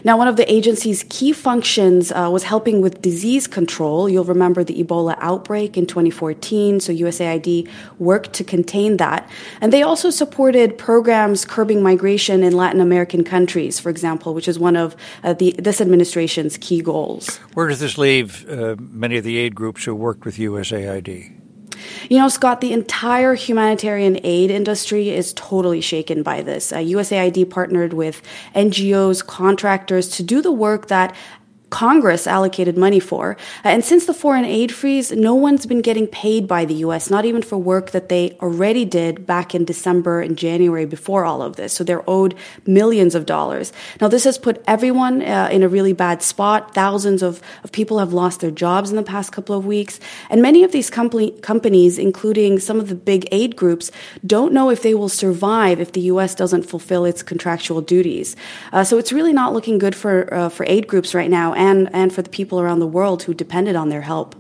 Now, one of the agency's key functions was helping with disease control. You'll remember the Ebola outbreak in 2014, so USAID worked to contain that. And they also supported programs curbing migration in Latin American countries, for example, which is one of this administration's key goals. Where does this leave many of the aid groups who worked with USAID? You know, Scott, the entire humanitarian aid industry is totally shaken by this. USAID partnered with NGOs, contractors to do the work that Congress allocated money for. And since the foreign aid freeze, no one's been getting paid by the U.S., not even for work that they already did back in December and January before all of this. So they're owed millions of dollars. Now, this has put everyone in a really bad spot. Thousands of people have lost their jobs in the past couple of weeks. And many of these companies, including some of the big aid groups, don't know if they will survive if the U.S. doesn't fulfill its contractual duties. So it's really not looking good for aid groups right now, and for the people around the world who depended on their help.